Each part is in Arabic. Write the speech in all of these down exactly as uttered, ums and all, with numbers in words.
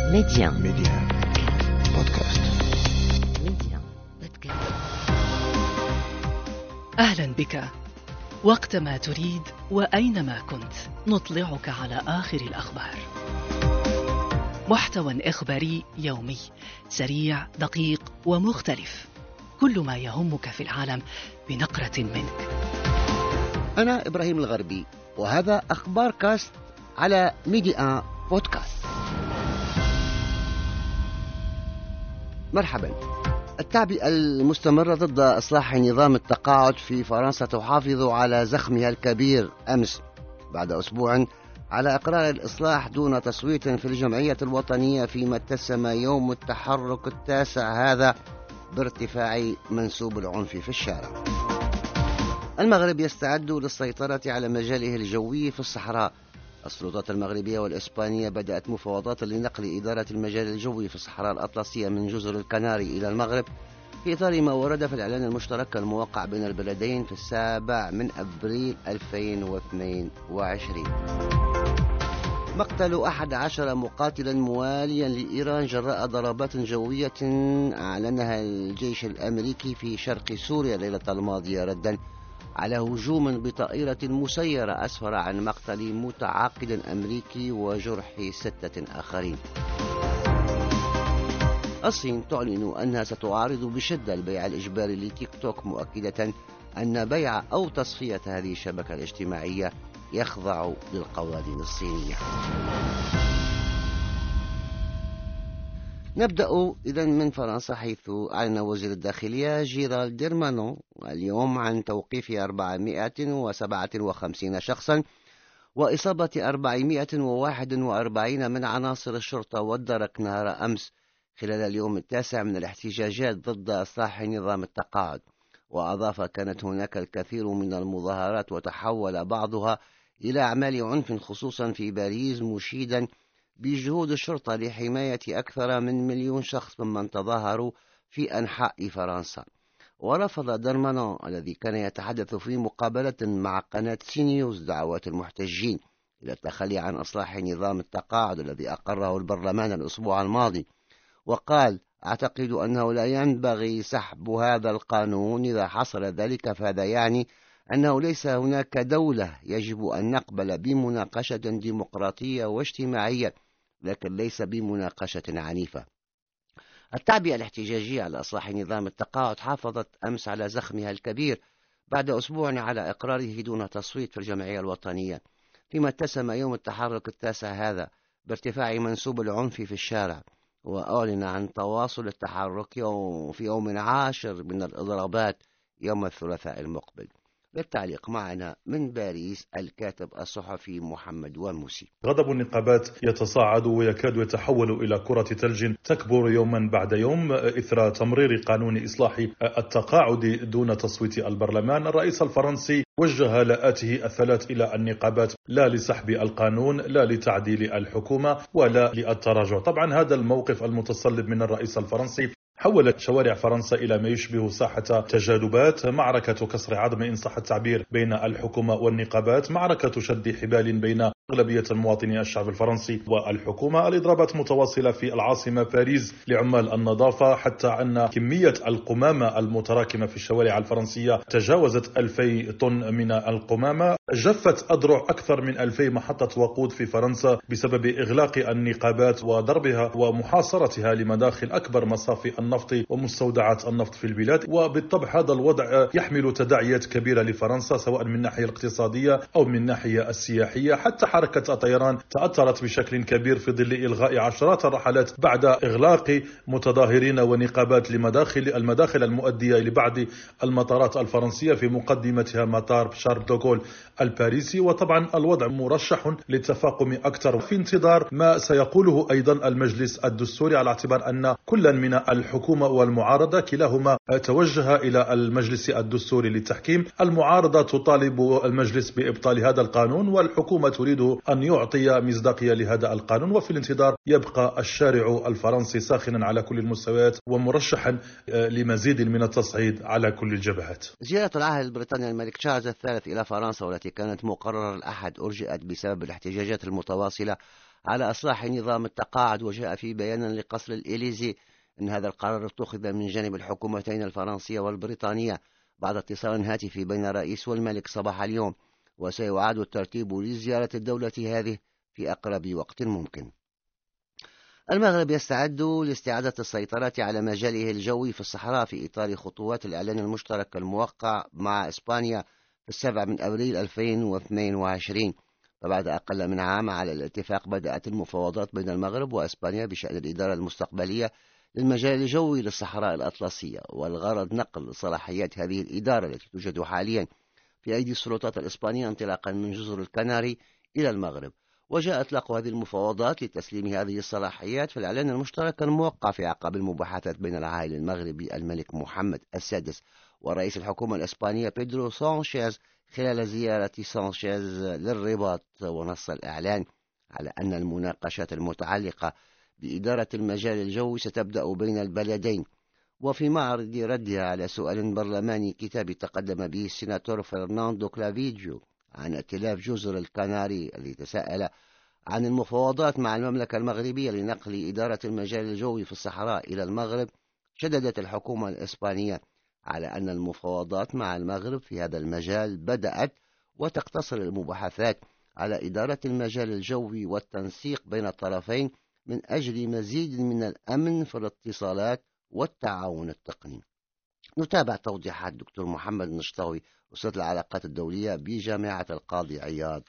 ميديان ميديان بودكاست. ميديان بودكاست. أهلا بك. وقتما تريد وأينما كنت نطلعك على آخر الأخبار. محتوى إخباري يومي سريع دقيق ومختلف، كل ما يهمك في العالم بنقرة منك. أنا إبراهيم الغربي، وهذا أخبار كاست على ميديان بودكاست. مرحبا. التعبئة المستمرة ضد إصلاح نظام التقاعد في فرنسا تحافظ على زخمها الكبير أمس بعد أسبوع على إقرار الإصلاح دون تصويت في الجمعية الوطنية، فيما اتسم يوم التحرك التاسع هذا بارتفاع منسوب العنف في الشارع. المغرب يستعد للسيطرة على مجاله الجوي في الصحراء. السلطات المغربية والإسبانية بدأت مفاوضات لنقل إدارة المجال الجوي في الصحراء الأطلسية من جزر الكناري إلى المغرب، في إطار ما ورد في الإعلان المشترك الموقع بين البلدين في السابع من أبريل ألفين واثنين وعشرين. مقتل أحد عشر مقاتلا مواليا لإيران جراء ضربات جوية أعلنها الجيش الأمريكي في شرق سوريا ليلة الماضية ردا على هجوم بطائرة مسيرة أسفر عن مقتل متعاقد أمريكي وجرح ستة آخرين. الصين تعلن أنها ستعارض بشدة البيع الإجباري لتيك توك، مؤكدة أن بيع أو تصفية هذه الشبكة الاجتماعية يخضع للقوانين الصينية. نبدأ إذن من فرنسا، حيث أعلن وزير الداخلية جيرالد ديرمانون اليوم عن توقيف أربعمائة وسبعة وخمسين شخصا وإصابة أربعمائة وواحد وأربعين من عناصر الشرطة والدرك نهار أمس خلال اليوم التاسع من الاحتجاجات ضد إصلاح نظام التقاعد. وأضاف: كانت هناك الكثير من المظاهرات وتحول بعضها إلى أعمال عنف خصوصا في باريس، مشيدا بجهود الشرطة لحماية أكثر من مليون شخص ممن تظاهروا في أنحاء فرنسا. ورفض درمانون الذي كان يتحدث في مقابلة مع قناة سي نيوز دعوات المحتجين إلى التخلي عن إصلاح نظام التقاعد الذي أقره البرلمان الأسبوع الماضي، وقال: أعتقد أنه لا ينبغي سحب هذا القانون. إذا حصل ذلك فهذا يعني أنه ليس هناك دولة يجب أن نقبل بمناقشة ديمقراطية واجتماعية، لكن ليس بمناقشة عنيفة. التعبئة الاحتجاجية على إصلاح نظام التقاعد حافظت أمس على زخمها الكبير بعد أسبوع على إقراره دون تصويت في الجمعية الوطنية، فيما اتسم يوم التحرك التاسع هذا بارتفاع منسوب العنف في الشارع. وأعلن عن تواصل التحرك في يوم عاشر من الإضرابات يوم الثلاثاء المقبل. للتعليق معنا من باريس الكاتب الصحفي محمد وموسي. غضب النقابات يتصاعد ويكاد يتحول إلى كرة ثلج تكبر يوما بعد يوم إثر تمرير قانون إصلاح التقاعد دون تصويت البرلمان. الرئيس الفرنسي وجه لاءاته الثلاث إلى النقابات، لا لسحب القانون، لا لتعديل الحكومة، ولا للتراجع. طبعا هذا الموقف المتصلب من الرئيس الفرنسي حولت شوارع فرنسا إلى ما يشبه ساحة تجاذبات، معركة كسر عظم إن صح التعبير بين الحكومة والنقابات، معركة شد حبال بين أغلبية المواطنين الشعب الفرنسي والحكومة. الإضرابات متواصلة في العاصمة باريس لعمال النظافة، حتى أن كمية القمامة المتراكمة في الشوارع الفرنسية تجاوزت ألفي طن من القمامة. جفت أذرع أكثر من ألفي محطة وقود في فرنسا بسبب إغلاق النقابات وضربها ومحاصرتها لمداخل أكبر مصافي النفط ومستودعات النفط في البلاد. وبالطبع هذا الوضع يحمل تداعيات كبيرة لفرنسا، سواء من الناحية الاقتصادية أو من الناحية السياحية. حتى حركة الطيران تأثرت بشكل كبير في ظل إلغاء عشرات الرحلات بعد إغلاق متظاهرين ونقابات لمداخل المداخل المؤدية لبعض المطارات الفرنسية، في مقدمتها مطار شارل دوغول الباريسي. وطبعا الوضع مرشح للتفاقم أكثر في انتظار ما سيقوله أيضا المجلس الدستوري، على اعتبار أن كلا من الحكومة والمعارضة كلاهما توجه إلى المجلس الدستوري للتحكيم. المعارضة تطالب المجلس بإبطال هذا القانون، والحكومة تريد أن يعطي مصداقية لهذا القانون. وفي الانتظار يبقى الشارع الفرنسي ساخنا على كل المستويات ومرشحا لمزيد من التصعيد على كل الجبهات. زيارة العاهل البريطاني الملك تشارلز الثالث إلى فرنسا، والتي كانت مقررة الأحد، أرجئت بسبب الاحتجاجات المتواصلة على إصلاح نظام التقاعد. وجاء في بيان لقصر الإليزي أن هذا القرار اتخذ من جانب الحكومتين الفرنسية والبريطانية بعد اتصال هاتفي بين الرئيس والملك صباح اليوم، وسيعاد الترتيب لزيارة الدولة هذه في أقرب وقت ممكن. المغرب يستعد لاستعادة السيطرة على مجاله الجوي في الصحراء في إطار خطوات الإعلان المشترك الموقع مع إسبانيا في السابع من أبريل ألفين واثنين وعشرين. فبعد أقل من عام على الاتفاق بدأت المفاوضات بين المغرب وإسبانيا بشأن الإدارة المستقبلية للمجال الجوي للصحراء الأطلسية، والغرض نقل صلاحيات هذه الإدارة التي توجد حاليا في أيدي السلطات الإسبانية انطلاقا من جزر الكناري إلى المغرب. وجاء إطلاق هذه المفاوضات لتسليم هذه الصلاحيات في الإعلان المشترك الموقع في أعقاب المباحثات بين العائل المغربي الملك محمد السادس ورئيس الحكومة الإسبانية بيدرو سانشيز خلال زيارة سانشيز للرباط. ونص الإعلان على أن المناقشات المتعلقة بإدارة المجال الجوي ستبدأ بين البلدين. وفي معرض ردها على سؤال برلماني كتابي تقدم به السيناتور فرناندو كلافيجيو عن ائتلاف جزر الكناري الذي تساءل عن المفاوضات مع المملكة المغربية لنقل إدارة المجال الجوي في الصحراء إلى المغرب، شددت الحكومة الإسبانية على أن المفاوضات مع المغرب في هذا المجال بدأت، وتقتصر المباحثات على إدارة المجال الجوي والتنسيق بين الطرفين من أجل مزيد من الأمن في الاتصالات والتعاون التقني. نتابع توضيحات دكتور محمد نشطاوي أستاذ العلاقات الدولية بجامعة القاضي عياض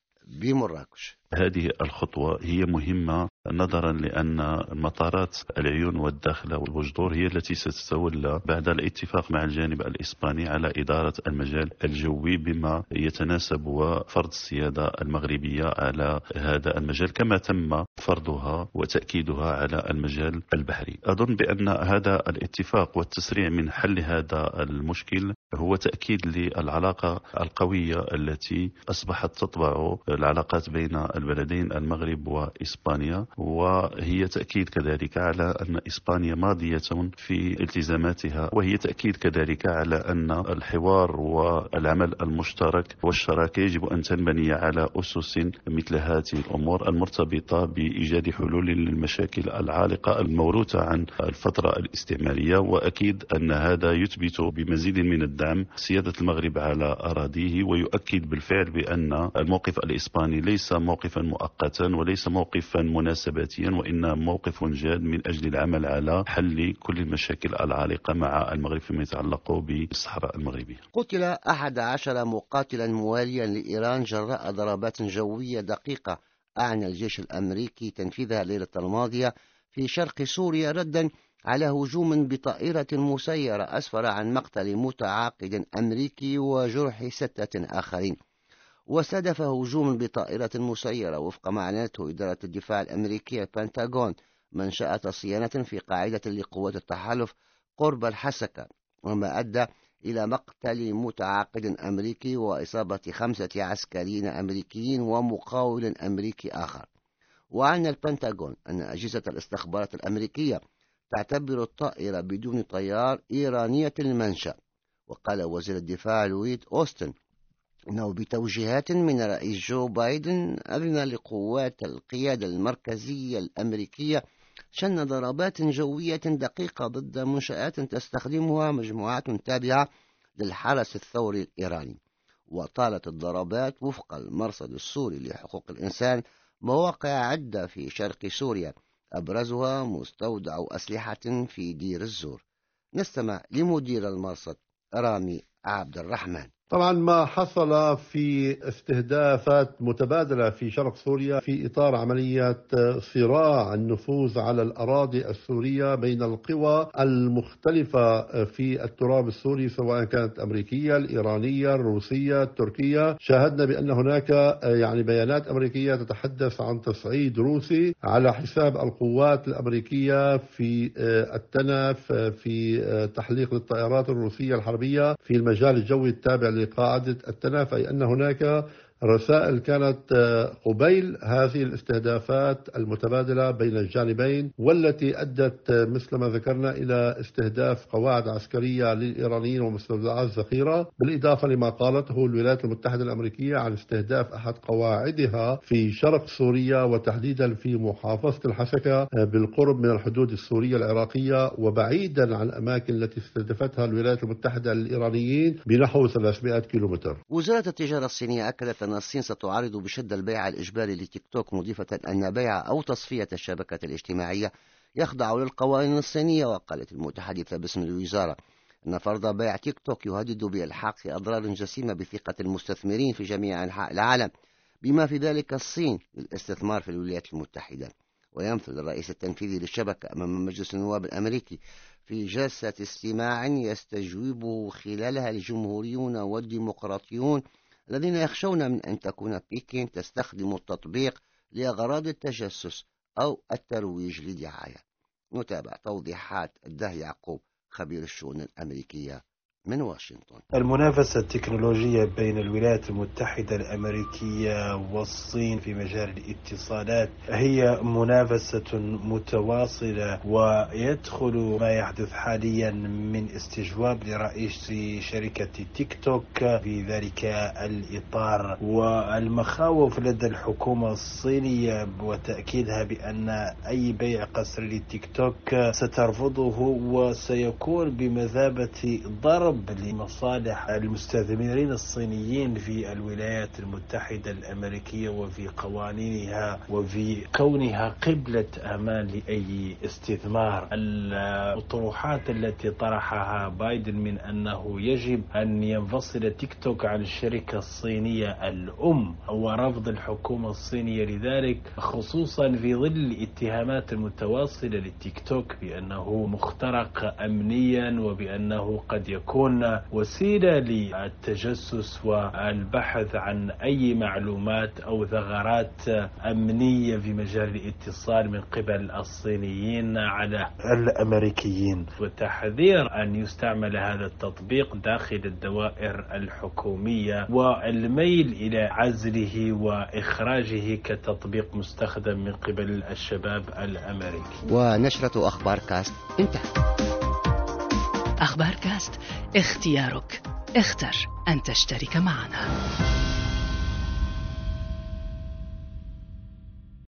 بمراكش. هذه الخطوة هي مهمة نظرا لأن مطارات العيون والداخلة والبجدور هي التي ستتولى بعد الاتفاق مع الجانب الإسباني على إدارة المجال الجوي بما يتناسب وفرض السيادة المغربية على هذا المجال كما تم فرضها وتأكيدها على المجال البحري. أظن بأن هذا الاتفاق والتسريع من حل هذا المشكل هو تأكيد للعلاقة القوية التي أصبحت تطبع العلاقات بين البلدين المغرب وإسبانيا، وهي تأكيد كذلك على أن إسبانيا ماضية في التزاماتها، وهي تأكيد كذلك على أن الحوار والعمل المشترك والشراكة يجب أن تنبني على أسس مثل هذه الأمور المرتبطة بإيجاد حلول للمشاكل العالقة الموروثة عن الفترة الاستعمارية. وأكيد أن هذا يثبت بمزيد من الدعم سيادة المغرب على أراضيه، ويؤكد بالفعل بأن الموقف الإسباني ليس موقفا مؤقتا وليس موقفا مناسباتيا، وإنما موقف جاد من أجل العمل على حل كل المشاكل العالقة مع المغرب فيما يتعلق بالصحراء المغربية. قتل أحد عشر مقاتلا مواليا لإيران جراء ضربات جوية دقيقة أعلن الجيش الأمريكي تنفيذها الليلة الماضية في شرق سوريا ردا على هجوم بطائرة مسيرة أسفر عن مقتل متعاقد أمريكي وجرح ستة آخرين. واستهدف هجوم بطائرة مسيرة وفق ما أعلنته إدارة الدفاع الأمريكية البنتاغون منشأة صيانة في قاعدة لقوات التحالف قرب الحسكة، وما أدى إلى مقتل متعاقد أمريكي وإصابة خمسة عسكريين أمريكيين ومقاول أمريكي آخر. وأعلن البنتاغون أن أجهزة الاستخبارات الأمريكية تعتبر الطائرة بدون طيار إيرانية المنشأ. وقال وزير الدفاع لويد أوستن إنه بتوجيهات من الرئيس جو بايدن أذن لقوات القيادة المركزية الأمريكية شن ضربات جوية دقيقة ضد منشآت تستخدمها مجموعات تابعة للحرس الثوري الإيراني. وطالت الضربات وفق المرصد السوري لحقوق الإنسان مواقع عدة في شرق سوريا، أبرزها مستودع أسلحة في دير الزور. نستمع لمدير المرصد رامي عبد الرحمن. طبعا ما حصل في استهدافات متبادلة في شرق سوريا في إطار عملية صراع النفوذ على الأراضي السورية بين القوى المختلفة في التراب السوري سواء كانت أمريكية، الإيرانية، الروسية، التركية. شاهدنا بأن هناك يعني بيانات أمريكية تتحدث عن تصعيد روسي على حساب القوات الأمريكية في التنف في تحليق للطائرات الروسية الحربية في المجال الجوي التابع لقاعدة التنف، أي أن هناك الرسائل كانت قبيل هذه الاستهدافات المتبادلة بين الجانبين، والتي أدت مثل ما ذكرنا إلى استهداف قواعد عسكرية للإيرانيين ومستودعات ذخيرة، بالإضافة لما قالته الولايات المتحدة الأمريكية عن استهداف أحد قواعدها في شرق سوريا، وتحديدا في محافظة الحسكة بالقرب من الحدود السورية العراقية، وبعيدا عن الأماكن التي استهدفتها الولايات المتحدة للإيرانيين بنحو ثلاثمائة كيلومتر. وزارة التجارة الصينية أكدت أن الصين ستعارض بشدة البيع الإجباري لتيك توك، مضيفة أن بيع أو تصفية الشبكة الاجتماعية يخضع للقوانين الصينية. وقالت المتحدثة باسم الوزارة أن فرض بيع تيك توك يهدد بإلحاق أضرار جسيمة بثقة المستثمرين في جميع أنحاء العالم، بما في ذلك الصين للاستثمار في الولايات المتحدة. ويمثل الرئيس التنفيذي للشبكة أمام مجلس النواب الأمريكي في جلسة استماع يستجوبه خلالها الجمهوريون والديمقراطيون الذين يخشون من أن تكون بكين تستخدم التطبيق لأغراض التجسس أو الترويج لدعاية. نتابع توضيحات الداه يعقوب خبير الشؤون الأمريكية من واشنطن. المنافسة التكنولوجية بين الولايات المتحدة الأمريكية والصين في مجال الاتصالات هي منافسة متواصلة، ويدخل ما يحدث حاليا من استجواب لرئيس شركة تيك توك في ذلك الإطار، والمخاوف لدى الحكومة الصينية وتأكيدها بأن أي بيع قسري للتيك توك سترفضه وسيكون بمثابة ضرب لمصالح المستثمرين الصينيين في الولايات المتحدة الأمريكية وفي قوانينها وفي كونها قبلة أمان لأي استثمار. الأطروحات التي طرحها بايدن من أنه يجب أن ينفصل تيك توك عن الشركة الصينية الأم ورفض الحكومة الصينية لذلك، خصوصا في ظل الاتهامات المتواصلة للتيك توك بأنه مخترق أمنيا وبأنه قد يكون وسيلة للتجسس والبحث عن أي معلومات أو ثغرات أمنية في مجال الاتصال من قبل الصينيين على الأمريكيين، والتحذير أن يستعمل هذا التطبيق داخل الدوائر الحكومية والميل إلى عزله وإخراجه كتطبيق مستخدم من قبل الشباب الأمريكي. ونشرة أخبار كاست انتهت. أخبار كاست، اختيارك، اختر أن تشترك معنا.